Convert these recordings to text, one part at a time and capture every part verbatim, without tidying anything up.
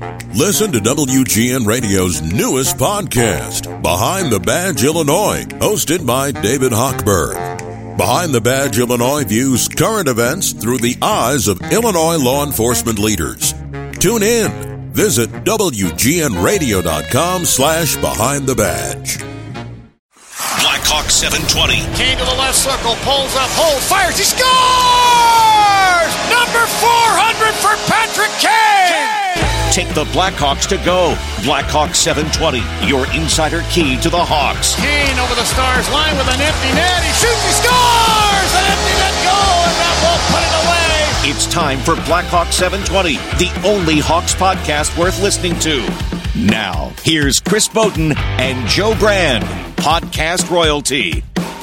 Listen to W G N Radio's newest podcast, Behind the Badge Illinois, hosted by David Hochberg. Behind the Badge Illinois views current events through the eyes of Illinois law enforcement leaders. Tune in. Visit W G N radio dot com slash behind the badge. Blackhawk seven twenty. Kane to the left circle, pulls up, holds, fires, he scores! Number four hundred for Patrick Kane! Take the Blackhawks to go. Blackhawk seven twenty, your insider key to the Hawks. Kane over the Stars line with an empty net. He shoots, he scores! An empty net goal, and that won't put it away. It's time for Blackhawk seven twenty, the only Hawks podcast worth listening to. Now, here's Chris Bowden and Joe Brand, podcast royalty.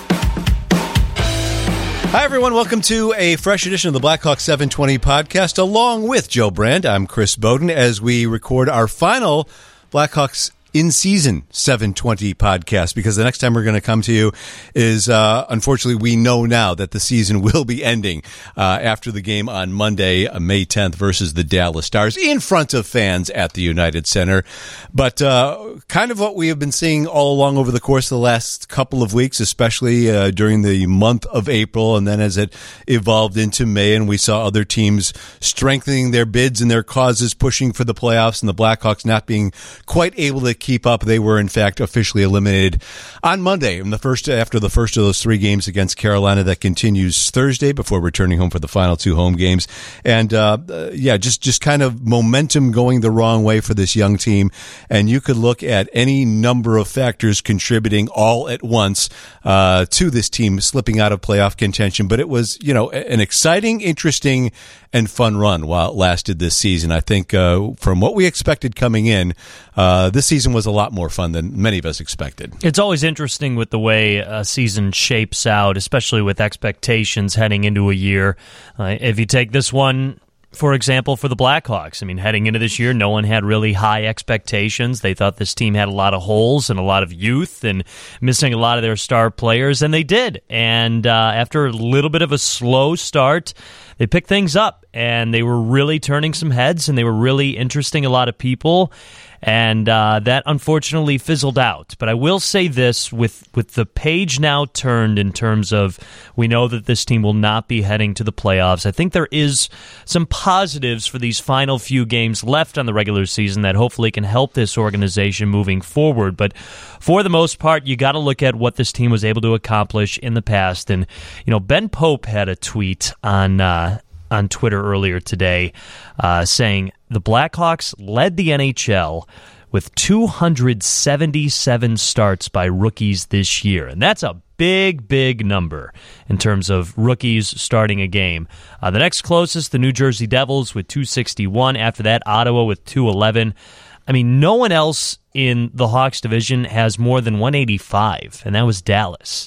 Hi, everyone. Welcome to a fresh edition of the Blackhawk seven twenty podcast, along with Joe Brand. I'm Chris Bowden as we record our final Blackhawks in-season seven twenty podcast, because the next time we're going to come to you is, uh, unfortunately, we know now that the season will be ending uh, after the game on Monday, uh, May tenth, versus the Dallas Stars in front of fans at the United Center. But uh, kind of what we have been seeing all along over the course of the last couple of weeks, especially uh, during the month of April, and then as it evolved into May, and we saw other teams strengthening their bids and their causes, pushing for the playoffs, and the Blackhawks not being quite able to keep up. They were, in fact, officially eliminated on Monday in the first after the first of those three games against Carolina. That continues Thursday before returning home for the final two home games. And uh, uh, yeah, just just kind of momentum going the wrong way for this young team. And you could look at any number of factors contributing all at once uh, to this team slipping out of playoff contention. But it was, you know, an exciting, interesting, and fun run while it lasted this season. I think uh, from what we expected coming in, uh, this season was a lot more fun than many of us expected. It's always interesting with the way a season shapes out, especially with expectations heading into a year. Uh, if you take this one, for example, for the Blackhawks, I mean, heading into this year, no one had really high expectations. They thought this team had a lot of holes and a lot of youth and missing a lot of their star players, and they did. And uh, after a little bit of a slow start, they picked things up, and they were really turning some heads, and they were really interesting a lot of people. And uh, that unfortunately fizzled out. But I will say this, with, with the page now turned in terms of we know that this team will not be heading to the playoffs, I think there is some positives for these final few games left on the regular season that hopefully can help this organization moving forward. But for the most part, you got to look at what this team was able to accomplish in the past. And, you know, Ben Pope had a tweet on uh, on Twitter earlier today uh, saying the Blackhawks led the N H L with two hundred seventy-seven starts by rookies this year. And that's a big, big number in terms of rookies starting a game. Uh, the next closest, the New Jersey Devils with two sixty-one. After that, Ottawa with two eleven. I mean, no one else in the Hawks division has more than one eighty-five, and that was Dallas.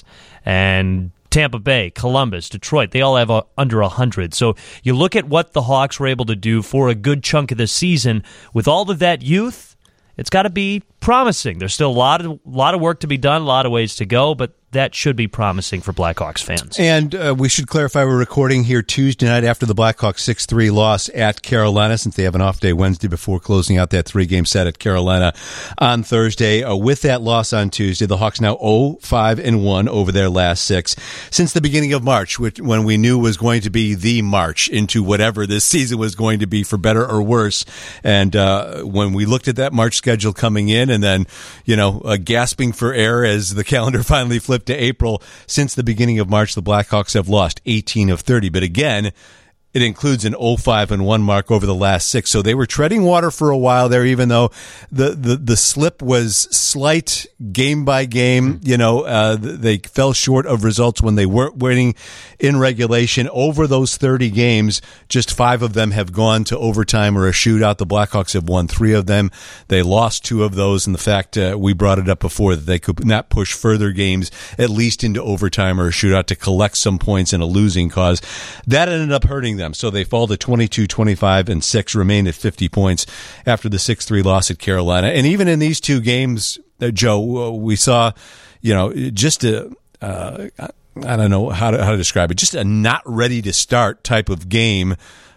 And Tampa Bay, Columbus, Detroit, they all have a, under one hundred. So you look at what the Hawks were able to do for a good chunk of the season with all of that youth, it's got to be promising. There's still a lot of, lot of work to be done, a lot of ways to go, but that should be promising for Blackhawks fans. And uh, we should clarify, we're recording here Tuesday night after the Blackhawks six three loss at Carolina, since they have an off day Wednesday before closing out that three-game set at Carolina on Thursday. Uh, with that loss on Tuesday, the Hawks now oh five and one over their last six since the beginning of March, which, when we knew was going to be the march into whatever this season was going to be, for better or worse. And uh, when we looked at that March schedule coming in, and then, you know, uh, gasping for air as the calendar finally flipped to April, since the beginning of March, the Blackhawks have lost eighteen of thirty. But again, it includes an oh five and one mark over the last six. So they were treading water for a while there, even though the, the, the slip was slight game by game. You know, uh, they fell short of results when they weren't winning in regulation. Over those thirty games, just five of them have gone to overtime or a shootout. The Blackhawks have won three of them. They lost two of those. And the fact, uh, we brought it up before, that they could not push further games, at least into overtime or a shootout, to collect some points in a losing cause. That ended up hurting them. So they fall to twenty-two, twenty-five, and six, remain at fifty points after the six three loss at Carolina. And even in these two games, uh, Joe, we saw, you know, just a, uh, I don't know how to, how to describe it, just a not ready to start type of game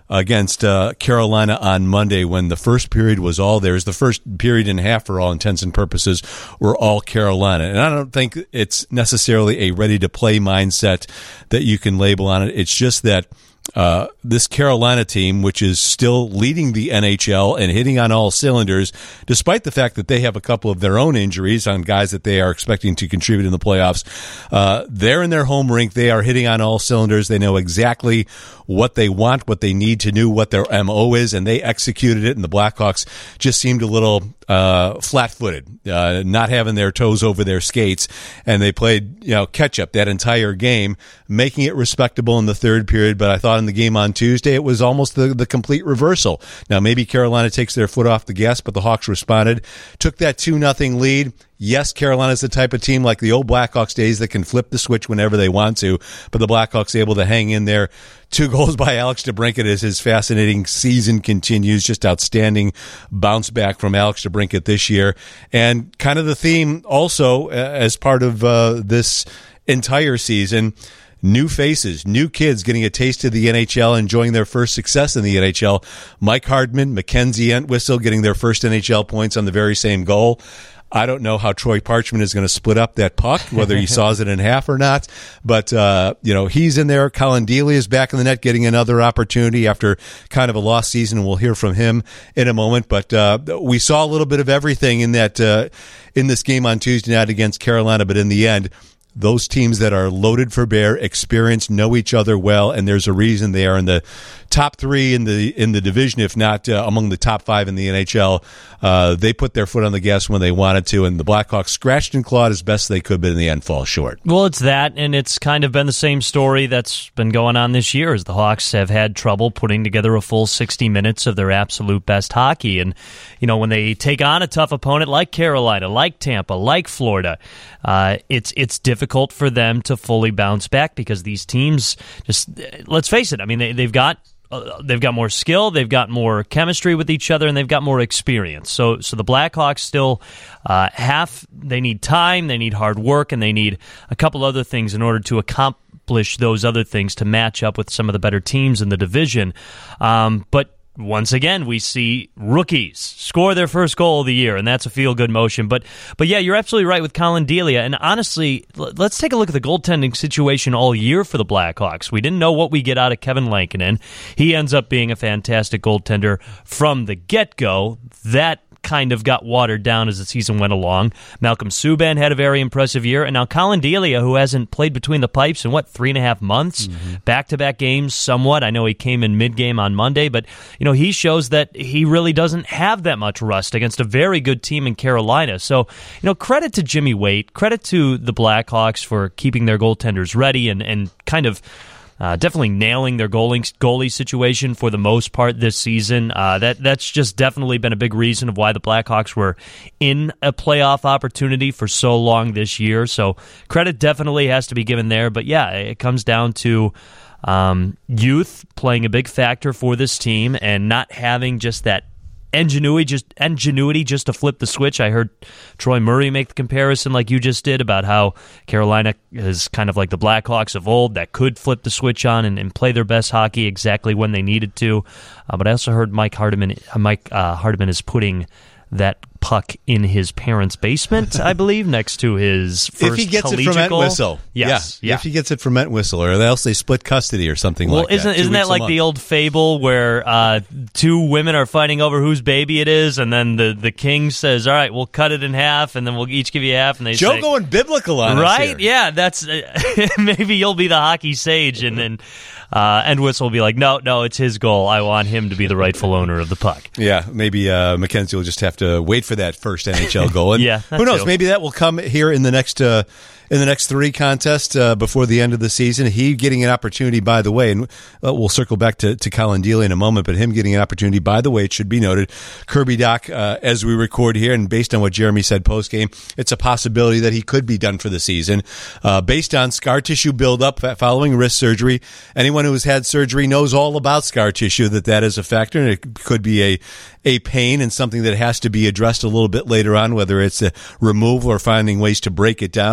against uh, Carolina on Monday when the first period was all theirs. The first period and a half, for all intents and purposes, were all Carolina. And I don't think it's necessarily a ready-to-play mindset that you can label on it. It's just that Uh, this Carolina team, which is still leading the N H L and hitting on all cylinders, despite the fact that they have a couple of their own injuries on guys that they are expecting to contribute in the playoffs, uh, they're in their home rink. They are hitting on all cylinders. They know exactly what they want, what they need to do, what their M O is, and they executed it. And the Blackhawks just seemed a little uh, flat-footed, uh, not having their toes over their skates, and they played, you know, catch-up that entire game, making it respectable in the third period. But I thought in the game on Tuesday, it was almost the, the complete reversal. Now, maybe Carolina takes their foot off the gas, but the Hawks responded, took that two nothing lead. Yes, Carolina's the type of team like the old Blackhawks days that can flip the switch whenever they want to, but the Blackhawks able to hang in there. Two goals by Alex DeBrincat as his fascinating season continues. Just outstanding bounce back from Alex DeBrincat this year. And kind of the theme also as part of uh, this entire season, new faces, new kids getting a taste of the N H L, enjoying their first success in the N H L. Mike Hardman, Mackenzie Entwistle getting their first N H L points on the very same goal. I don't know how Troy Parchment is going to split up that puck, whether he saws it in half or not. But, uh, you know, he's in there. Colin Delia is back in the net getting another opportunity after kind of a lost season, and we'll hear from him in a moment. But uh, we saw a little bit of everything in that uh, in this game on Tuesday night against Carolina. But in the end, those teams that are loaded for bear, experienced, know each other well, and there's a reason they are in the top three in the in the division, if not uh, among the top five in the N H L. Uh, they put their foot on the gas when they wanted to, and the Blackhawks scratched and clawed as best they could, but in the end fall short. Well, it's that, and it's kind of been the same story that's been going on this year, as the Hawks have had trouble putting together a full sixty minutes of their absolute best hockey. And, you know, when they take on a tough opponent like Carolina, like Tampa, like Florida, uh, it's it's difficult for them to fully bounce back because these teams just, let's face it, I mean, they, they've got Uh, they've got more skill, they've got more chemistry with each other, and they've got more experience. So so the Blackhawks still uh, have, they need time, they need hard work, and they need a couple other things in order to accomplish those other things to match up with some of the better teams in the division. Um, but once again, we see rookies score their first goal of the year, and that's a feel-good motion. But, but yeah, you're absolutely right with Colin Delia. And honestly, let's take a look at the goaltending situation all year for the Blackhawks. We didn't know what we get out of Kevin Lankinen. He ends up being a fantastic goaltender from the get-go. That kind of got watered down as the season went along. Malcolm Subban had a very impressive year, and now Colin Delia, who hasn't played between the pipes in, what, three and a half months? Mm-hmm. Back-to-back games somewhat. I know he came in mid-game on Monday, but, you know, he shows that he really doesn't have that much rust against a very good team in Carolina. So, you know, credit to Jimmy Waite, credit to the Blackhawks for keeping their goaltenders ready and, and kind of Uh, definitely nailing their goalie, goalie situation for the most part this season. Uh, that that's just definitely been a big reason of why the Blackhawks were in a playoff opportunity for so long this year. So credit definitely has to be given there. But yeah, it comes down to um, youth playing a big factor for this team and not having just that ingenuity just ingenuity just to flip the switch. I heard Troy Murray make the comparison like you just did about how Carolina is kind of like the Blackhawks of old that could flip the switch on and, and play their best hockey exactly when they needed to. Uh, but I also heard Mike Hardiman, uh, Mike uh, Hardiman is putting that puck in his parents' basement, I believe, next to his first If he gets it from goal. Entwistle. Yes. Yeah. yeah. If he gets it from Entwistle, or else they split custody or something well, like isn't, that. Isn't that like the old fable where uh, two women are fighting over whose baby it is, and then the, the king says, all right, we'll cut it in half, and then we'll each give you half. And they Joe say, going biblical on right? us here. Yeah, that's uh, maybe you'll be the hockey sage, and then uh, Entwistle will be like, no, no, it's his goal. I want him to be the rightful owner of the puck. Yeah, maybe uh, Mackenzie will just have to wait for that first N H L goal. And yeah, who knows? Too. Maybe that will come here in the next uh, in the next three contests uh, before the end of the season. He getting an opportunity, by the way, and uh, we'll circle back to, to Colin Delia in a moment, but him getting an opportunity, by the way, it should be noted, Kirby Dach, uh, as we record here, and based on what Jeremy said post-game, it's a possibility that he could be done for the season. Uh, based on scar tissue buildup following wrist surgery, anyone who has had surgery knows all about scar tissue, that that is a factor, and it could be a, a pain and something that has to be addressed a little bit later on, whether it's a removal or finding ways to break it down. And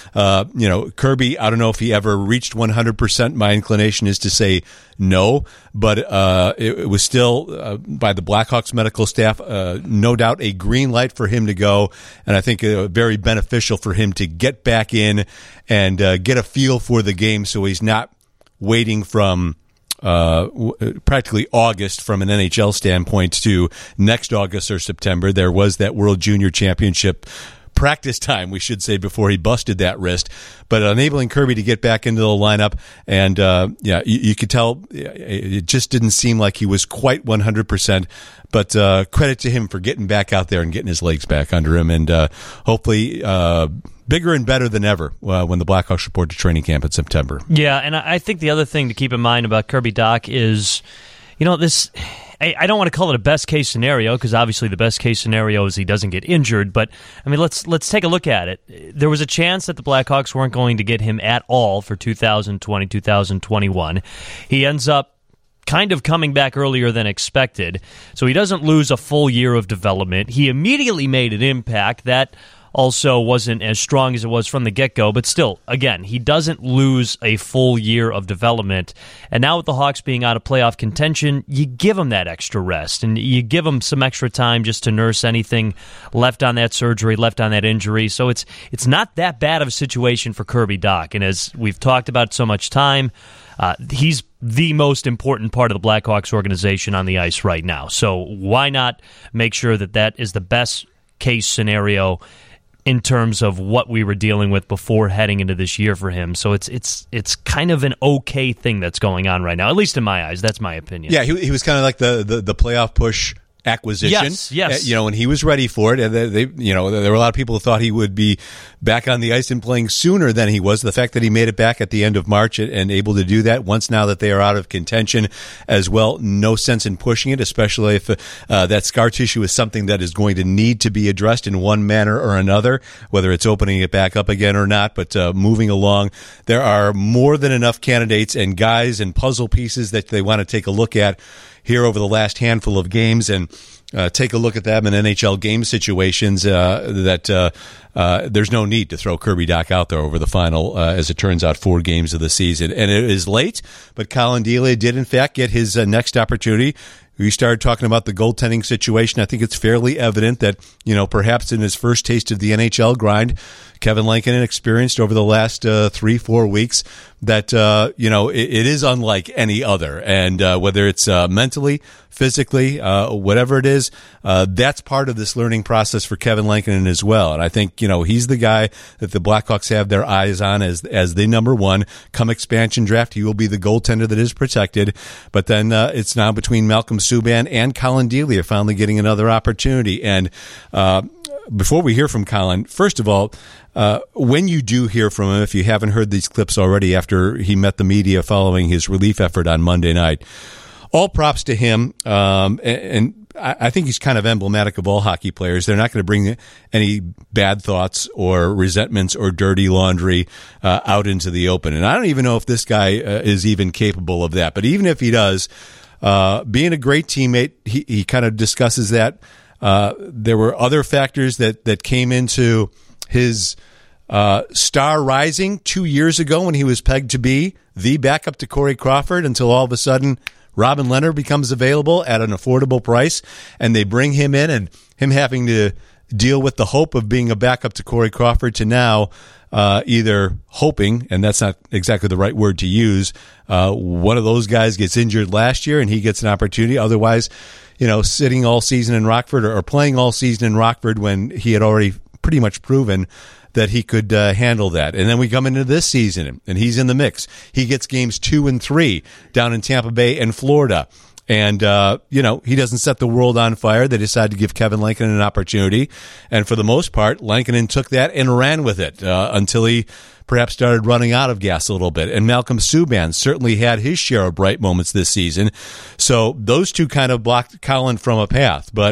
Uh, you know, Kirby, I don't know if he ever reached one hundred percent. My inclination is to say no, but uh, it, it was still, uh, by the Blackhawks medical staff, uh, no doubt a green light for him to go, and I think uh, very beneficial for him to get back in and uh, get a feel for the game so he's not waiting from uh, w- practically August from an N H L standpoint to next August or September. There was that World Junior Championship practice time, we should say, before he busted that wrist, but enabling Kirby to get back into the lineup. And uh, yeah, you, you could tell it just didn't seem like he was quite one hundred percent, but uh, credit to him for getting back out there and getting his legs back under him, and uh, hopefully uh, bigger and better than ever uh, when the Blackhawks report to training camp in September. Yeah, and I think the other thing to keep in mind about Kirby Dach is, you know, this, I, I don't want to call it a best-case scenario, because obviously the best-case scenario is he doesn't get injured, but, I mean, let's let's take a look at it. There was a chance that the Blackhawks weren't going to get him at all for two thousand twenty, two thousand twenty-one. He ends up kind of coming back earlier than expected, so he doesn't lose a full year of development. He immediately made an impact that also wasn't as strong as it was from the get-go, but still, again, he doesn't lose a full year of development. And now with the Hawks being out of playoff contention, you give him that extra rest, and you give him some extra time just to nurse anything left on that surgery, left on that injury. So it's it's not that bad of a situation for Kirby Dach. And as we've talked about so much time, uh, he's the most important part of the Blackhawks organization on the ice right now. So why not make sure that that is the best case scenario in terms of what we were dealing with before heading into this year for him. So it's it's it's kind of an okay thing that's going on right now, at least in my eyes. That's my opinion. Yeah, he, he was kind of like the, the, the playoff push acquisition. Yes, yes. Uh, you know, and he was ready for it. And they, they, you know, there were a lot of people who thought he would be back on the ice and playing sooner than he was. The fact that he made it back at the end of March and able to do that once now that they are out of contention as well, no sense in pushing it, especially if uh, that scar tissue is something that is going to need to be addressed in one manner or another, whether it's opening it back up again or not. But uh, moving along, there are more than enough candidates and guys and puzzle pieces that they want to take a look at here over the last handful of games and uh, take a look at them in N H L game situations uh, that uh, uh, there's no need to throw Kirby Dach out there over the final, uh, as it turns out, four games of the season. And it is late, but Colin Delia did, in fact, get his uh, next opportunity. We started talking about the goaltending situation. I think it's fairly evident that, you know, perhaps in his first taste of the N H L grind, Kevin Lankinen experienced over the last uh, three, four weeks that, uh, you know, it, it is unlike any other. And uh, whether it's uh, mentally, physically, uh, whatever it is, uh, that's part of this learning process for Kevin Lankinen as well. And I think, you know, he's the guy that the Blackhawks have their eyes on as as the number one. Come expansion draft, he will be the goaltender that is protected. But then uh, it's now between Malcolm Subban and Colin Delia finally getting another opportunity. And uh, before we hear from Colin, first of all, uh, when you do hear from him, if you haven't heard these clips already after he met the media following his relief effort on Monday night, all props to him. Um, and, and I think he's kind of emblematic of all hockey players. They're not going to bring any bad thoughts or resentments or dirty laundry uh, out into the open. And I don't even know if this guy uh, is even capable of that. But even if he does, uh, being a great teammate, he, he kind of discusses that. Uh, there were other factors that, that came into his uh, star rising two years ago when he was pegged to be the backup to Corey Crawford until all of a sudden Robin Lehner becomes available at an affordable price, and they bring him in, and him having to deal with the hope of being a backup to Corey Crawford to now uh, either hoping, and that's not exactly the right word to use, uh, one of those guys gets injured last year and he gets an opportunity. Otherwise, you know, sitting all season in Rockford or, or playing all season in Rockford when he had already pretty much proven that he could uh, handle that. And then we come into this season, and he's in the mix. He gets games two and three down in Tampa Bay and Florida. And, uh, you know, he doesn't set the world on fire. They decided to give Kevin Lankinen an opportunity. And for the most part, Lankinen took that and ran with it uh, until he perhaps started running out of gas a little bit. And Malcolm Subban certainly had his share of bright moments this season. So those two kind of blocked Colin from a path. But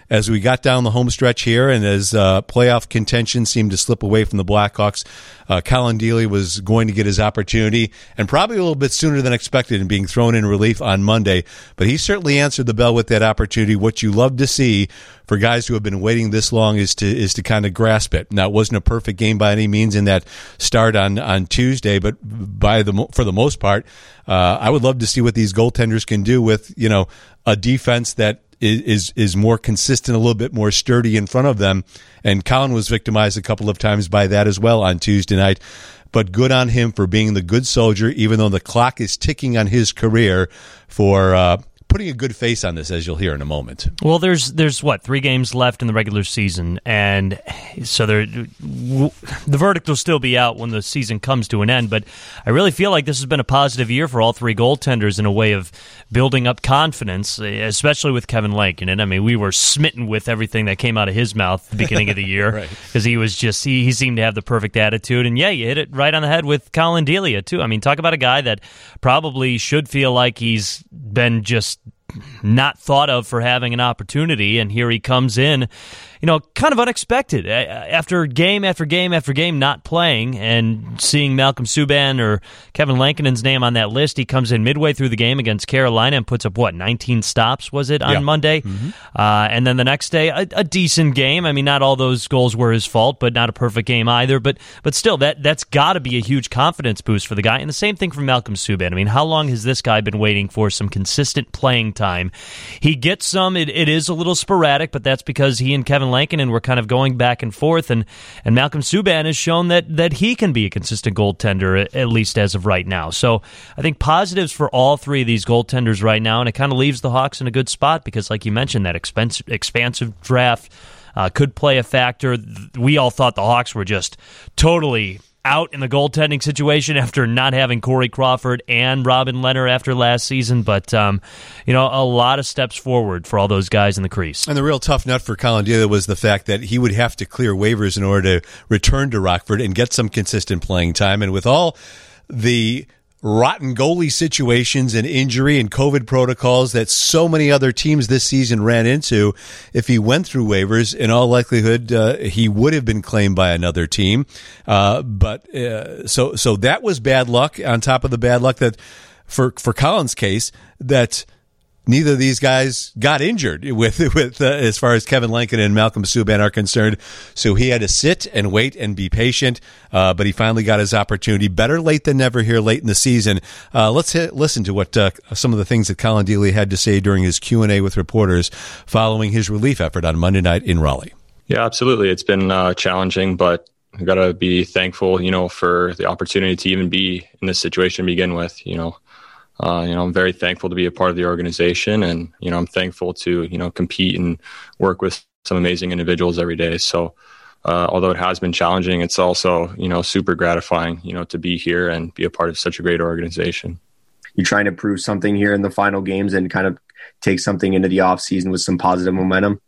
as we got down the home stretch here and as uh, playoff contention seemed to slip away from the Blackhawks, uh, Colin Dealey was going to get his opportunity, and probably a little bit sooner than expected in being thrown in relief on Monday. But he certainly answered the bell with that opportunity. What you love to see for guys who have been waiting this long is to is to kind of grasp it. Now, it wasn't a perfect game by any means in that start on, on Tuesday, but by the for the most part, uh, I would love to see what these goaltenders can do with, you know, a defense that is is more consistent, a little bit more sturdy in front of them. And Colin was victimized a couple of times by that as well on Tuesday night. But good on him for being the good soldier, even though the clock is ticking on his career, for uh, putting a good face on this, as you'll hear in a moment. Well, there's there's what three games left in the regular season, and so there, w- the verdict will still be out when the season comes to an end. But I really feel like this has been a positive year for all three goaltenders in a way of building up confidence, especially with Kevin Lankinen. I mean, we were smitten with everything that came out of his mouth at the beginning of the year because right. he was just he, he seemed to have the perfect attitude. And yeah, you hit it right on the head with Colin Delia too. I mean, talk about a guy that probably should feel like he's been just not thought of for having an opportunity, and here he comes in, you know, kind of unexpected. After game after game after game not playing and seeing Malcolm Subban or Kevin Lankinen's name on that list, he comes in midway through the game against Carolina and puts up, what, nineteen stops, was it, on yeah. Monday? Mm-hmm. Uh, and then the next day, a, a decent game. I mean, not all those goals were his fault, but not a perfect game either. But but still, that, that's got to be a huge confidence boost for the guy. And the same thing for Malcolm Subban. I mean, how long has this guy been waiting for some consistent playing time? He gets some. It, it is a little sporadic, but that's because he and Kevin Lankinen were kind of going back and forth, and, and Malcolm Subban has shown that that he can be a consistent goaltender, at, at least as of right now. So I think positives for all three of these goaltenders right now, and it kind of leaves the Hawks in a good spot because, like you mentioned, that expensive, expansive draft uh, could play a factor. We all thought the Hawks were just totally out in the goaltending situation after not having Corey Crawford and Robin Lehner after last season, but um, you know, a lot of steps forward for all those guys in the crease. And the real tough nut for Colin Delia was the fact that he would have to clear waivers in order to return to Rockford and get some consistent playing time. And with all the rotten goalie situations and injury and COVID protocols that so many other teams this season ran into, if he went through waivers, in all likelihood, uh, he would have been claimed by another team. Uh, but uh, so so that was bad luck on top of the bad luck that, for for Colin's case, that neither of these guys got injured with with uh, as far as Kevin Lankinen and Malcolm Subban are concerned. So he had to sit and wait and be patient, uh, but he finally got his opportunity. Better late than never here late in the season. Uh, let's hit, listen to what uh, some of the things that Colin Delia had to say during his Q and A with reporters following his relief effort on Monday night in Raleigh. Yeah, absolutely. It's been uh, challenging, but I've got to be thankful, you know, for the opportunity to even be in this situation to begin with, you know. Uh, you know, I'm very thankful to be a part of the organization, and, you know, I'm thankful to, you know, compete and work with some amazing individuals every day. So, uh, although it has been challenging, it's also, you know, super gratifying, you know, to be here and be a part of such a great organization. You're trying to prove something here in the final games and kind of take something into the off season with some positive momentum?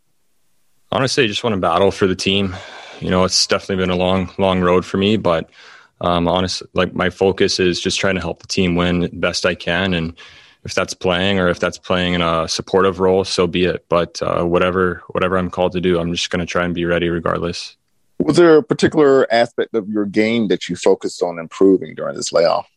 Honestly, I just want to battle for the team. You know, it's definitely been a long, long road for me, but Um, honestly, like, my focus is just trying to help the team win best I can. And if that's playing or if that's playing in a supportive role, so be it. But uh, whatever, whatever I'm called to do, I'm just going to try and be ready regardless. Was there a particular aspect of your game that you focused on improving during this layoff?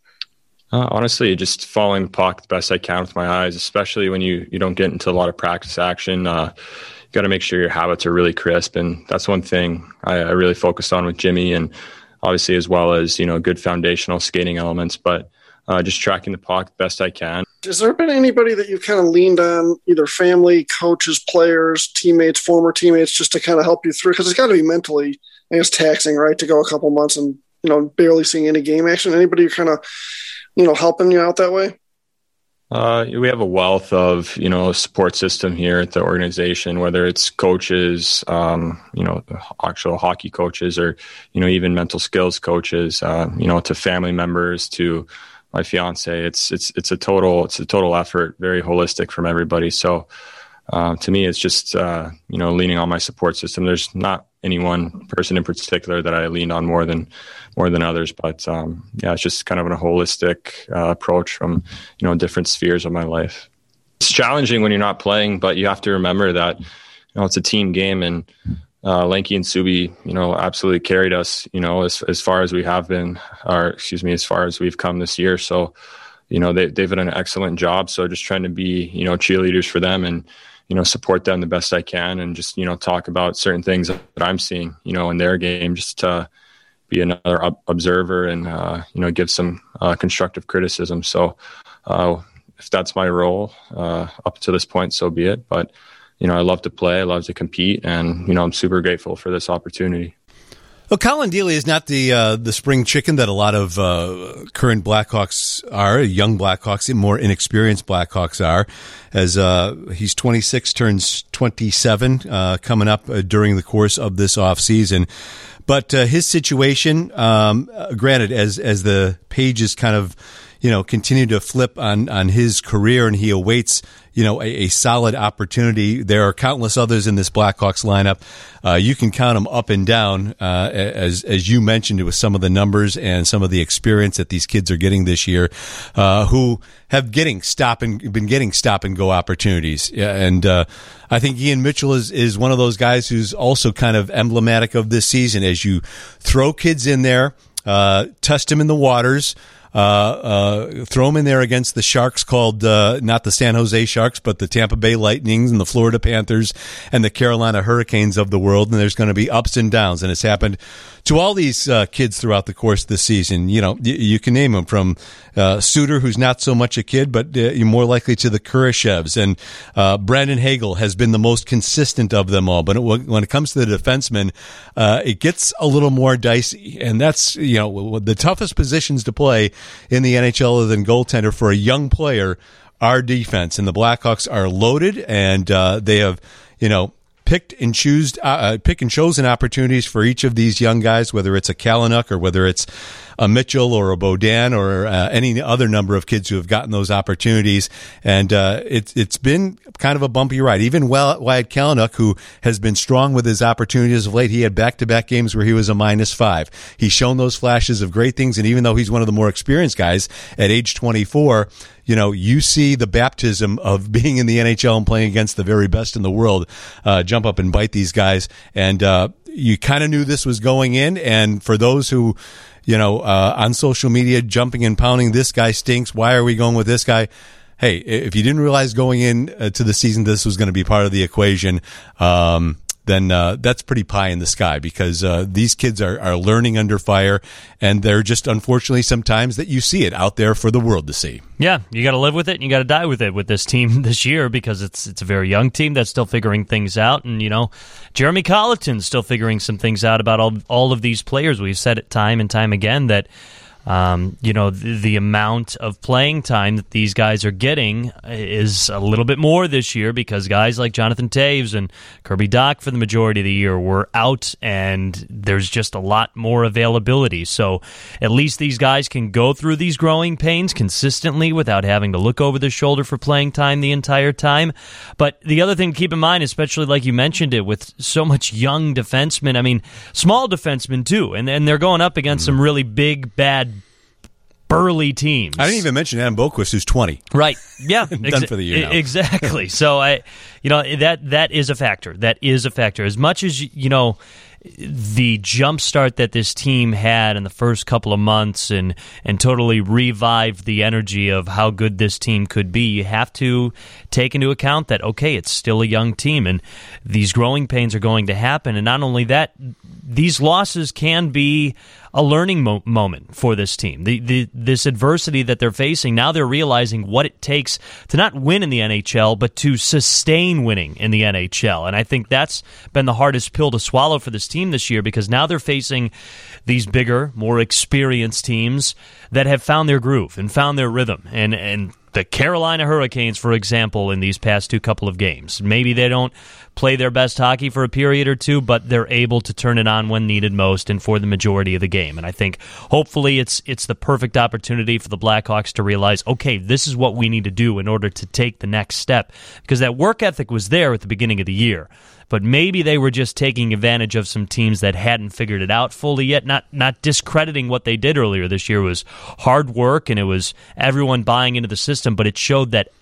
Uh, honestly, just following the puck the best I can with my eyes, especially when you, you don't get into a lot of practice action. Uh, you got to make sure your habits are really crisp. And that's one thing I, I really focused on with Jimmy, and obviously, as well as, you know, good foundational skating elements, but uh, just tracking the puck best I can. Has there been anybody that you've kind of leaned on, either family, coaches, players, teammates, former teammates, just to kind of help you through? Because it's got to be mentally, I guess, taxing, right, to go a couple months and, you know, barely seeing any game action. Anybody kind of, you know, helping you out that way? Uh, we have a wealth of, you know, support system here at the organization, whether it's coaches, um, you know, actual hockey coaches, or, you know, even mental skills coaches, uh, you know, to family members, to my fiance. It's, it's, it's a total, it's a total effort, very holistic from everybody. So, uh, to me, it's just, uh, you know, leaning on my support system. There's not any one person in particular that I leaned on more than, more than others, but, um, yeah, it's just kind of a holistic uh, approach from, you know, different spheres of my life. it's challenging when you're not playing, but you have to remember that, you know, it's a team game, and uh, Lanky and Subi, you know, absolutely carried us, you know, as as far as we have been, or excuse me, as far as we've come this year. So, you know, they, they've done an excellent job. So just trying to be, you know, cheerleaders for them and, you know, support them the best I can, and just, you know, talk about certain things that I'm seeing, you know, in their game, just to be another ob- observer and, uh, you know, give some uh, constructive criticism. So uh, if that's my role uh, up to this point, so be it. But, you know, I love to play, I love to compete, and, you know, I'm super grateful for this opportunity. Well, Colin Dealey is not the uh, the spring chicken that a lot of uh, current Blackhawks are, young Blackhawks, more inexperienced Blackhawks are, as uh, he's twenty-six, turns twenty-seven uh, coming up uh, during the course of this offseason. But uh, his situation, um, granted, as as the pages kind of, you know, continue to flip on, on his career, and he awaits, you know, a, a solid opportunity. There are countless others in this Blackhawks lineup. Uh, you can count them up and down, uh, as as you mentioned, with some of the numbers and some of the experience that these kids are getting this year, uh, who have getting stop and been getting stop and go opportunities. Yeah, and uh, I think Ian Mitchell is is one of those guys who's also kind of emblematic of this season. As you throw kids in there, uh, test them in the waters. Uh, uh, throw them in there against the Sharks, called uh, not the San Jose Sharks, but the Tampa Bay Lightnings and the Florida Panthers and the Carolina Hurricanes of the world. And there's going to be ups and downs. And it's happened to all these uh, kids throughout the course of the season. You know, y- you can name them from uh, Suter, who's not so much a kid, but uh, you're more likely to the Kurashevs. And uh, Brandon Hagel has been the most consistent of them all. But it, when it comes to the defensemen, uh, it gets a little more dicey. And that's, you know, the toughest positions to play in the N H L other than goaltender for a young player are defense. And the Blackhawks are loaded, and uh, they have, you know, picked and choose, uh, pick and chosen opportunities for each of these young guys, whether it's a Kalynuk or whether it's a Mitchell or a Beaudin or uh, any other number of kids who have gotten those opportunities. And uh, it's it's been kind of a bumpy ride. Even Wyatt Kalynuk, who has been strong with his opportunities of late, he had back-to-back games where he was a minus five. He's shown those flashes of great things, and even though he's one of the more experienced guys at age twenty-four, you know, you see the baptism of being in the N H L and playing against the very best in the world uh, jump up and bite these guys. And uh, you kind of knew this was going in. And for those who, you know, uh, on social media jumping and pounding, this guy stinks, why are we going with this guy? Hey, if you didn't realize going in uh, to the season this was going to be part of the equation, um, then uh, that's pretty pie in the sky, because uh, these kids are, are learning under fire, and they're just, unfortunately, sometimes that you see it out there for the world to see. Yeah, you got to live with it, and you got to die with it with this team this year, because it's it's a very young team that's still figuring things out. And, you know, Jeremy Colleton's still figuring some things out about all, all of these players. We've said it time and time again that Um, you know, the, the amount of playing time that these guys are getting is a little bit more this year, because guys like Jonathan Toews and Kirby Dach for the majority of the year were out, and there's just a lot more availability. So at least these guys can go through these growing pains consistently without having to look over their shoulder for playing time the entire time. But the other thing to keep in mind, especially like you mentioned it, with so much young defensemen, I mean, small defensemen too, and, and they're going up against some really big, bad, burly teams. I didn't even mention Adam Boqvist, who's twenty. Right. Yeah. Done exa- for the year now. Exactly. So I, you know, that that is a factor. That is a factor. As much as, you know, the jump start that this team had in the first couple of months and and totally revived the energy of how good this team could be, you have to take into account that, okay, it's still a young team, and these growing pains are going to happen. And not only that, these losses can be a learning mo- moment for this team. The, the this adversity that they're facing, now they're realizing what it takes to not win in the N H L, but to sustain winning in the N H L. And I think that's been the hardest pill to swallow for this team this year, because now they're facing these bigger, more experienced teams that have found their groove and found their rhythm. And and the Carolina Hurricanes, for example, in these past two couple of games, maybe they don't play their best hockey for a period or two, but they're able to turn it on when needed most and for the majority of the game. And I think hopefully it's it's the perfect opportunity for the Blackhawks to realize, okay, this is what we need to do in order to take the next step, because that work ethic was there at the beginning of the year. But maybe they were just taking advantage of some teams that hadn't figured it out fully yet. Not not discrediting what they did earlier this year. It was hard work, and it was everyone buying into the system, but it showed that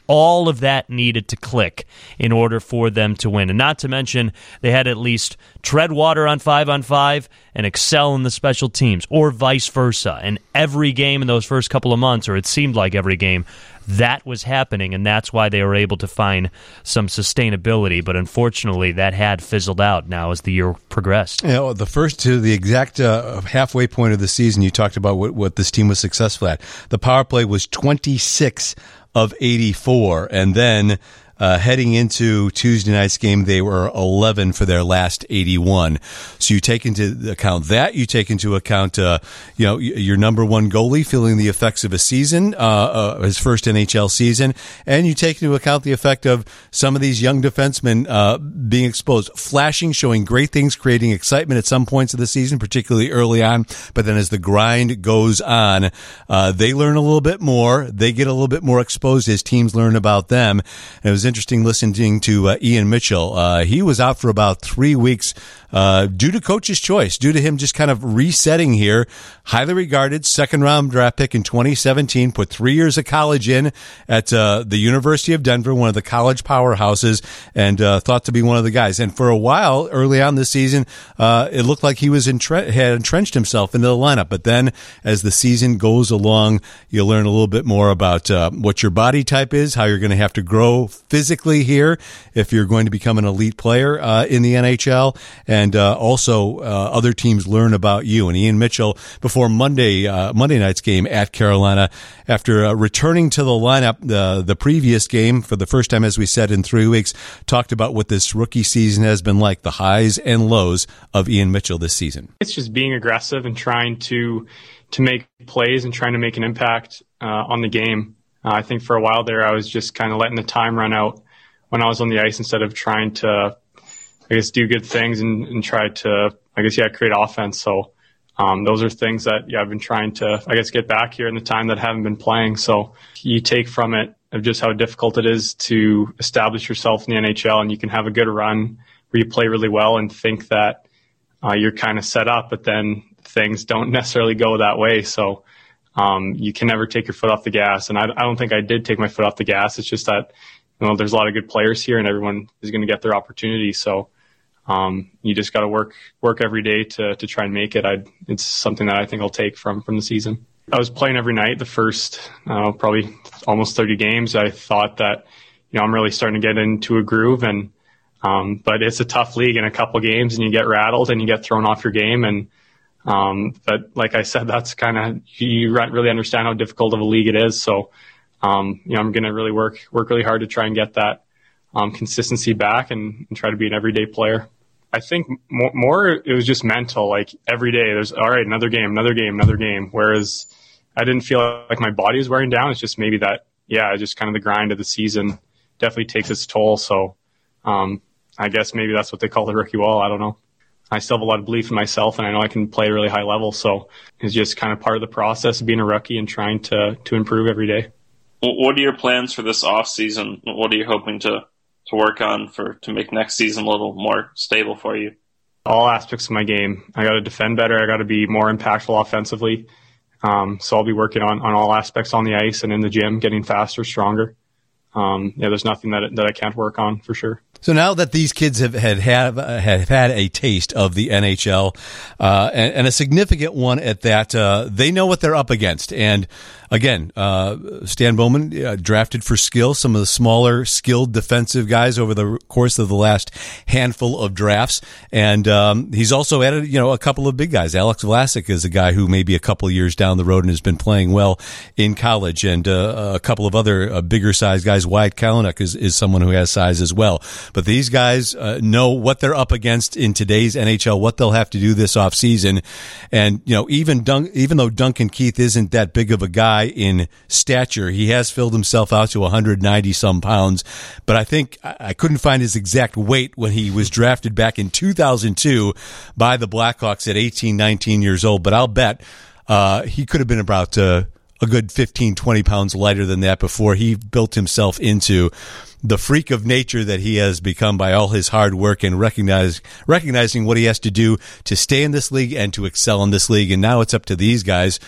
All of that needed to click in order for them to win. And not to mention, they had at least tread water on five on five and excel in the special teams, or vice versa. And every game in those first couple of months, or it seemed like every game, that was happening, and that's why they were able to find some sustainability. But unfortunately, that had fizzled out now as the year progressed. You know, the first to the exact uh, halfway point of the season, you talked about what, what this team was successful at. The power play was twenty-six of eighty-four, and then uh, heading into Tuesday night's game, they were eleven for their last eighty-one. So you take into account that, you take into account, uh, you know, your number one goalie feeling the effects of a season, uh, uh, his first N H L season, and you take into account the effect of some of these young defensemen uh, being exposed, flashing, showing great things, creating excitement at some points of the season, particularly early on. But then as the grind goes on, uh, they learn a little bit more. They get a little bit more exposed as teams learn about them. And it was interesting listening to uh, Ian Mitchell. Uh, he was out for about three weeks uh, due to coach's choice, due to him just kind of resetting here. Highly regarded second round draft pick in twenty seventeen, put three years of college in at uh, the University of Denver, one of the college powerhouses, and uh, thought to be one of the guys. And for a while, early on this season, uh, it looked like he was entre- had entrenched himself into the lineup. But then as the season goes along, you learn a little bit more about uh, what your body type is, how you're going to have to grow physically here if you're going to become an elite player uh, in the N H L. And uh, also uh, other teams learn about you. And Ian Mitchell, before Monday uh, Monday night's game at Carolina, after uh, returning to the lineup the, the previous game for the first time, as we said, in three weeks, talked about what this rookie season has been like, the highs and lows of Ian Mitchell this season. It's just being aggressive and trying to to make plays and trying to make an impact uh, on the game. Uh, I think for a while there, I was just kind of letting the time run out when I was on the ice instead of trying to, I guess, do good things and, and try to, I guess, yeah, create offense. So um, those are things that yeah, I've been trying to, I guess, get back here in the time that I haven't been playing. So you take from it of just how difficult it is to establish yourself in the N H L, and you can have a good run where you play really well and think that uh, you're kind of set up, but then things don't necessarily go that way. So um, you can never take your foot off the gas. And I, I don't think I did take my foot off the gas. It's just that, you know, there's a lot of good players here and everyone is going to get their opportunity. So um, you just got to work work every day to to try and make it. I'd, it's something that I think I'll take from, from the season. I was playing every night the first uh, probably almost thirty games. I thought that, you know, I'm really starting to get into a groove, and um, but it's a tough league in a couple games and you get rattled and you get thrown off your game. And um, but like I said, that's kind of, you really understand how difficult of a league it is. So um, you know, I'm going to really work work really hard to try and get that um, consistency back and, and try to be an everyday player. I think more, more it was just mental, like every day there's, all right, another game, another game, another game. Whereas I didn't feel like my body was wearing down. It's just maybe that, yeah, just kind of the grind of the season definitely takes its toll. So um, I guess maybe that's what they call the rookie wall. I don't know. I still have a lot of belief in myself, and I know I can play at a really high level. So it's just kind of part of the process of being a rookie and trying to to improve every day. What are your plans for this off season? What are you hoping to, to work on for to make next season a little more stable for you? All aspects of my game. I got to defend better. I got to be more impactful offensively. Um, so I'll be working on, on all aspects on the ice and in the gym, getting faster, stronger. Um, yeah, there's nothing that that I can't work on for sure. So now that these kids have had have, have had a taste of the N H L, uh, and, and a significant one at that, uh, they know what they're up against. And again, uh, Stan Bowman uh, drafted for skill, some of the smaller, skilled defensive guys over the course of the last handful of drafts. And um, he's also added, you know, a couple of big guys. Alex Vlasic is a guy who may be a couple of years down the road and has been playing well in college, and uh, a couple of other uh, bigger size guys. Wyatt Kalynuk is, is someone who has size as well. But these guys uh, know what they're up against in today's N H L, what they'll have to do this offseason. And, you know, even Dun- even though Duncan Keith isn't that big of a guy in stature, he has filled himself out to one hundred ninety some pounds. But I think I couldn't find his exact weight when he was drafted back in two thousand two by the Blackhawks at eighteen, nineteen years old. But I'll bet uh, he could have been about uh, a good fifteen, twenty pounds lighter than that before he built himself into the freak of nature that he has become by all his hard work and recognize, recognizing what he has to do to stay in this league and to excel in this league. And now it's up to these guys,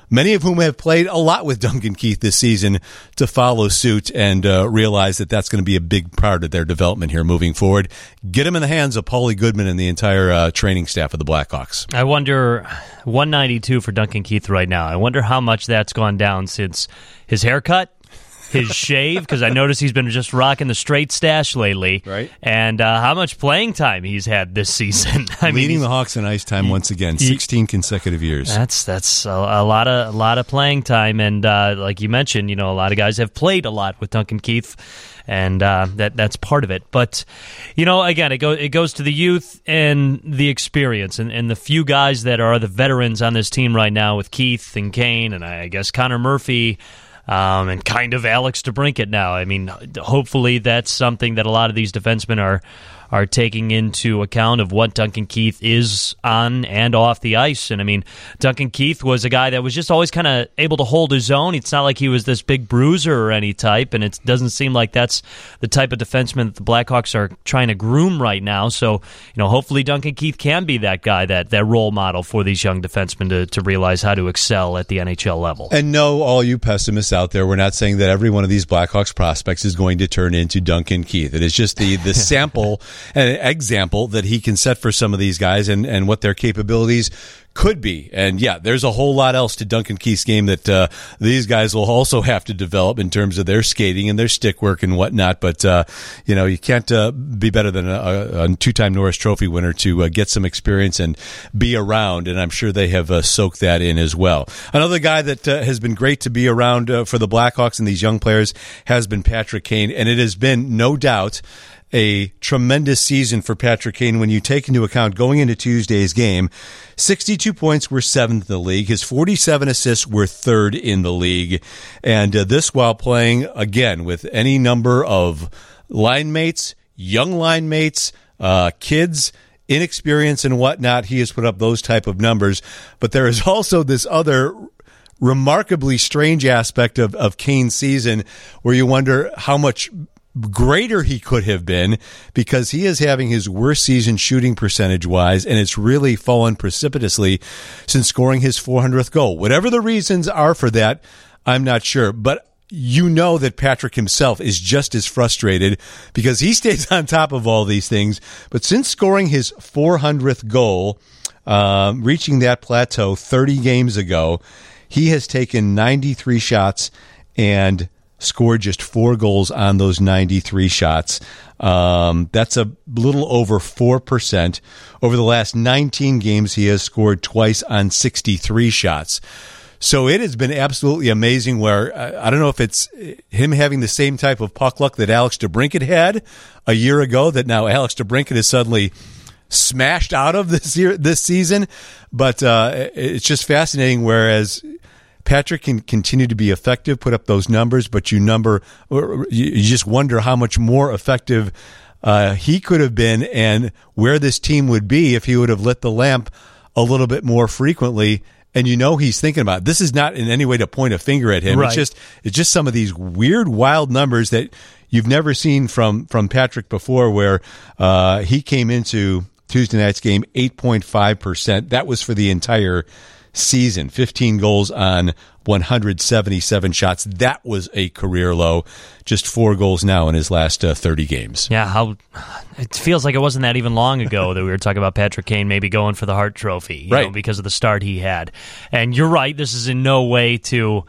many of whom have played a lot with Duncan Keith this season, to follow suit and uh, realize that that's going to be a big part of their development here moving forward. Get him in the hands of Paulie Goodman and the entire uh, training staff of the Blackhawks. I wonder, one ninety-two for Duncan Keith right now. I wonder how much that's gone down since his haircut, his shave, because I noticed he's been just rocking the straight stash lately, right? And uh, how much playing time he's had this season. I Leading mean, the Hawks in ice time once again, sixteen consecutive years. That's that's a, a lot of a lot of playing time, and uh, like you mentioned, you know, a lot of guys have played a lot with Duncan Keith, and uh, that that's part of it. But you know, again, it goes it goes to the youth and the experience, and, and the few guys that are the veterans on this team right now with Keith and Kane, and I guess Connor Murphy. Um, and kind of Alex DeBrincat now. I mean, hopefully that's something that a lot of these defensemen are are taking into account of what Duncan Keith is on and off the ice. And I mean, Duncan Keith was a guy that was just always kind of able to hold his own. It's not like he was this big bruiser or any type, and it doesn't seem like that's the type of defenseman that the Blackhawks are trying to groom right now. So, you know, hopefully Duncan Keith can be that guy, that, that role model for these young defensemen to, to realize how to excel at the N H L level. And no, all you pessimists out there, we're not saying that every one of these Blackhawks prospects is going to turn into Duncan Keith. It is just the, the sample and example that he can set for some of these guys and, and what their capabilities could be. And yeah, there's a whole lot else to Duncan Keith's game that uh, these guys will also have to develop in terms of their skating and their stick work and whatnot. But, uh, you know, you can't uh, be better than a, a two-time Norris Trophy winner to uh, get some experience and be around. And I'm sure they have uh, soaked that in as well. Another guy that uh, has been great to be around uh, for the Blackhawks and these young players has been Patrick Kane. And it has been, no doubt, a tremendous season for Patrick Kane when you take into account going into Tuesday's game. sixty-two points were seventh in the league. His forty-seven assists were third in the league. And uh, this while playing, again, with any number of line mates, young line mates, uh, kids, inexperience and whatnot. He has put up those type of numbers. But there is also this other remarkably strange aspect of, of Kane's season where you wonder how much greater he could have been, because he is having his worst season shooting percentage wise, and it's really fallen precipitously since scoring his four hundredth goal. Whatever the reasons are for that, I'm not sure, but you know that Patrick himself is just as frustrated because he stays on top of all these things. But since scoring his four hundredth goal, um, reaching that plateau thirty games ago, he has taken ninety-three shots and scored just four goals on those ninety-three shots. Um, that's a little over four percent. Over the last nineteen games, he has scored twice on sixty-three shots. So it has been absolutely amazing where, uh, I don't know if it's him having the same type of puck luck that Alex DeBrincat had a year ago, that now Alex DeBrincat is suddenly smashed out of this year, this season. But uh, it's just fascinating, whereas Patrick can continue to be effective, put up those numbers, but you number, or you just wonder how much more effective uh, he could have been and where this team would be if he would have lit the lamp a little bit more frequently. And you know he's thinking about it. This is not in any way to point a finger at him. Right. It's just it's just some of these weird, wild numbers that you've never seen from from Patrick before, where uh, he came into Tuesday night's game eight point five percent. That was for the entire season, fifteen goals on one hundred seventy-seven shots. That was a career low. Just four goals now in his last uh, thirty games. Yeah, how it feels like it wasn't that even long ago that we were talking about Patrick Kane maybe going for the Hart Trophy, you right? know, because of the start he had. And you're right, this is in no way to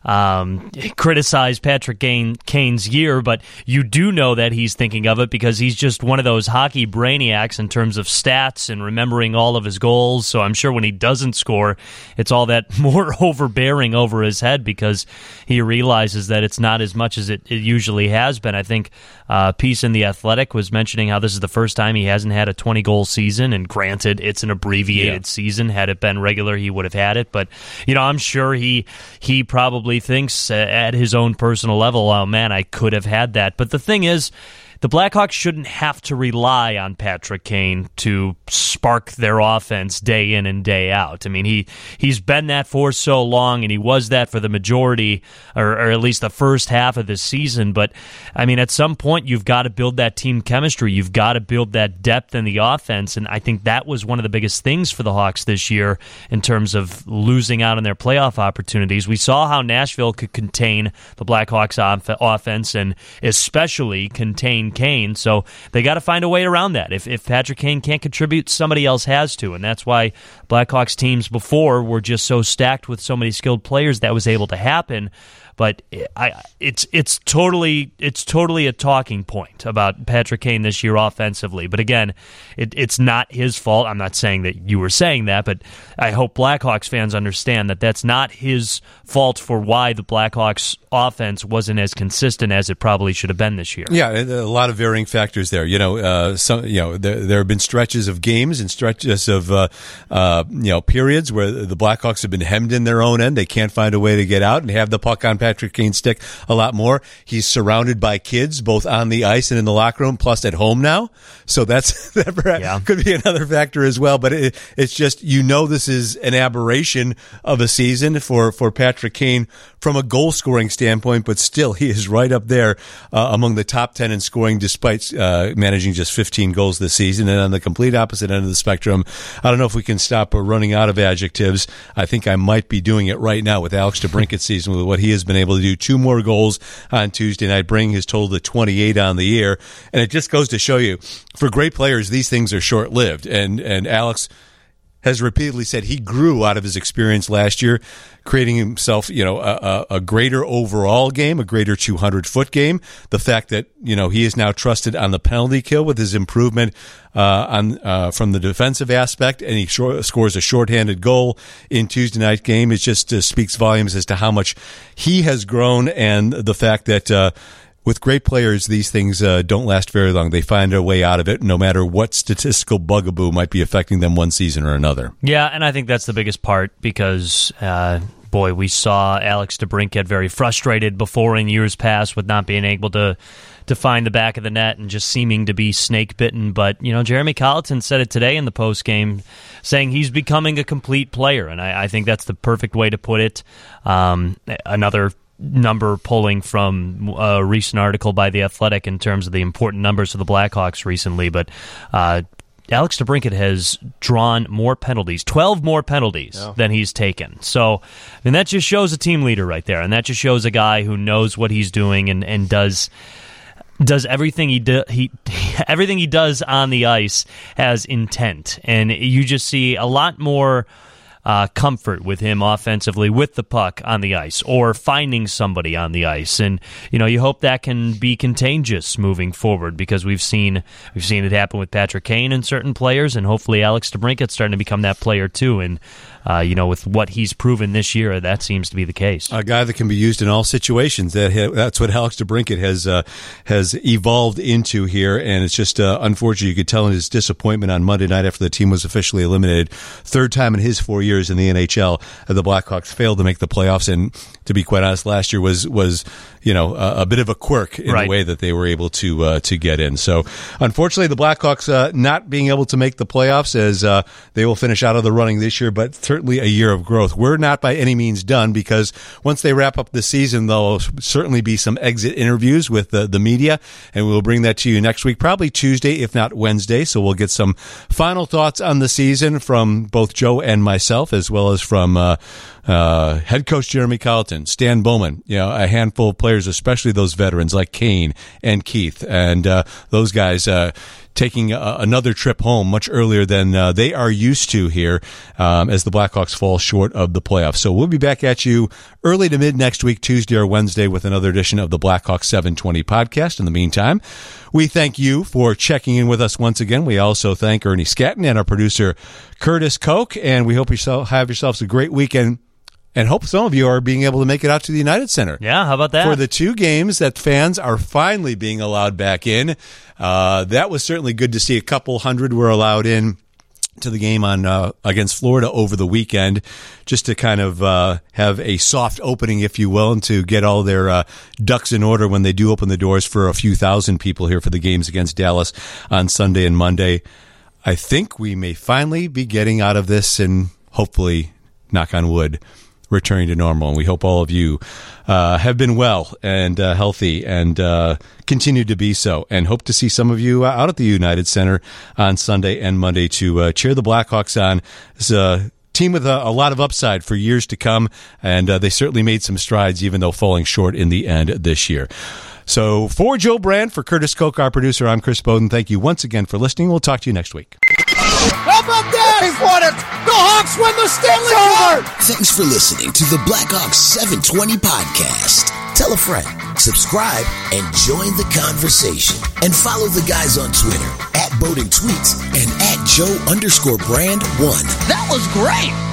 um, criticize Patrick Kane, Kane's year, but you do know that he's thinking of it because he's just one of those hockey brainiacs in terms of stats and remembering all of his goals. So I'm sure when he doesn't score, it's all that more overbearing over his head because he realizes that it's not as much as it, it usually has been. I think uh, Peace in The Athletic was mentioning how this is the first time he hasn't had a twenty-goal season, and granted, it's an abbreviated yeah. season. Had it been regular, he would have had it. But, you know, I'm sure he he probably thinks uh, at his own personal level, oh, man, I could have had that. But the thing is, the Blackhawks shouldn't have to rely on Patrick Kane to spark their offense day in and day out. I mean, he, he's been that for so long, and he was that for the majority, or, or at least the first half of the season. But, I mean, at some point, you've got to build that team chemistry. You've got to build that depth in the offense, and I think that was one of the biggest things for the Hawks this year in terms of losing out on their playoff opportunities. We saw how Nashville could contain the Blackhawks off- offense, and especially contain Kane, so they got to find a way around that. If if Patrick Kane can't contribute, somebody else has to, and that's why Blackhawks teams before were just so stacked with so many skilled players that was able to happen. But I, it's it's totally it's totally a talking point about Patrick Kane this year offensively. But again, it, it's not his fault. I'm not saying that you were saying that, but I hope Blackhawks fans understand that that's not his fault for why the Blackhawks offense wasn't as consistent as it probably should have been this year. Yeah, a lot of varying factors there. You know, uh, some you know there, there have been stretches of games and stretches of uh, uh, you know periods where the Blackhawks have been hemmed in their own end. They can't find a way to get out and have the puck on Patrick Kane's stick a lot more. He's surrounded by kids, both on the ice and in the locker room, plus at home now. So that's that yeah. could be another factor as well. But it, it's just, you know, this is an aberration of a season for, for Patrick Kane from a goal scoring standpoint, but still he is right up there uh, among the top ten in scoring, despite uh, managing just fifteen goals this season. And on the complete opposite end of the spectrum, I don't know if we can stop running out of adjectives. I think I might be doing it right now with Alex DeBrincat's season, with what he has been able to do. Two more goals on Tuesday night, bringing his total to twenty-eight on the year. And it just goes to show you, for great players, these things are short-lived. And, and Alex has repeatedly said he grew out of his experience last year, creating himself, you know, a, a greater overall game, a greater two hundred foot game. The fact that, you know, he is now trusted on the penalty kill with his improvement uh, on uh, from the defensive aspect, and he short, scores a shorthanded goal in Tuesday night game. It just uh, speaks volumes as to how much he has grown, and the fact that uh, with great players, these things uh, don't last very long. They find a way out of it, no matter what statistical bugaboo might be affecting them one season or another. Yeah, and I think that's the biggest part because, uh, boy, we saw Alex DeBrincat very frustrated before in years past with not being able to to find the back of the net and just seeming to be snake-bitten. But, you know, Jeremy Colleton said it today in the postgame, saying he's becoming a complete player, and I, I think that's the perfect way to put it. Um, another number pulling from a recent article by The Athletic in terms of the important numbers of the Blackhawks recently, but uh, Alex DeBrincat has drawn more penalties, twelve more penalties yeah. than he's taken. So, I mean, that just shows a team leader right there, and that just shows a guy who knows what he's doing and, and does does everything he do, he everything he does on the ice has intent, and you just see a lot more Uh, comfort with him offensively with the puck on the ice or finding somebody on the ice. And, you know, you hope that can be contagious moving forward because we've seen we've seen it happen with Patrick Kane and certain players, and hopefully Alex DeBrincat's starting to become that player too. And, uh, you know, with what he's proven this year, that seems to be the case. A guy that can be used in all situations. That That's what Alex DeBrincat has, uh, has evolved into here, and it's just uh, unfortunate. You could tell in his disappointment on Monday night after the team was officially eliminated. Third time in his four years in the N H L, the Blackhawks failed to make the playoffs, and to be quite honest, last year was was you know a, a bit of a quirk in right. the way that they were able to uh, to get in. So, unfortunately, the Blackhawks uh, not being able to make the playoffs, as uh, they will finish out of the running this year, but certainly a year of growth. We're not by any means done, because once they wrap up the season, there'll certainly be some exit interviews with the, the media, and we'll bring that to you next week, probably Tuesday, if not Wednesday. So we'll get some final thoughts on the season from both Joe and myself, as well as from uh, uh, head coach Jeremy Colleton, Stan Bowman, you know, a handful of players, especially those veterans like Kane and Keith, and uh, those guys uh, taking uh, another trip home much earlier than uh, they are used to here um, as the Blackhawks fall short of the playoffs. So we'll be back at you early to mid next week, Tuesday or Wednesday, with another edition of the Blackhawks seven twenty podcast. In the meantime, we thank you for checking in with us once again. We also thank Ernie Scatton and our producer Curtis Koch, and we hope you have yourselves a great weekend. And hope some of you are being able to make it out to the United Center. Yeah, how about that? For the two games that fans are finally being allowed back in. Uh, that was certainly good to see. A couple hundred were allowed in to the game on uh, against Florida over the weekend, just to kind of uh, have a soft opening, if you will, and to get all their uh, ducks in order when they do open the doors for a few thousand people here for the games against Dallas on Sunday and Monday. I think we may finally be getting out of this and hopefully, knock on wood, returning to normal. And we hope all of you uh, have been well and uh, healthy and uh, continue to be so. And hope to see some of you uh, out at the United Center on Sunday and Monday to uh, cheer the Blackhawks on. It's a team with a, a lot of upside for years to come, and uh, they certainly made some strides, even though falling short in the end this year. So for Joe Brand, for Curtis Koch, our producer, I'm Chris Bowden. Thank you once again for listening. We'll talk to you next week. How about that? They've won it. The Hawks win the Stanley Cup. Thanks for listening to the Blackhawks seven twenty podcast. Tell a friend, subscribe, and join the conversation. And follow the guys on Twitter at Bowden Tweets and at Joe underscore Brand one. That was great.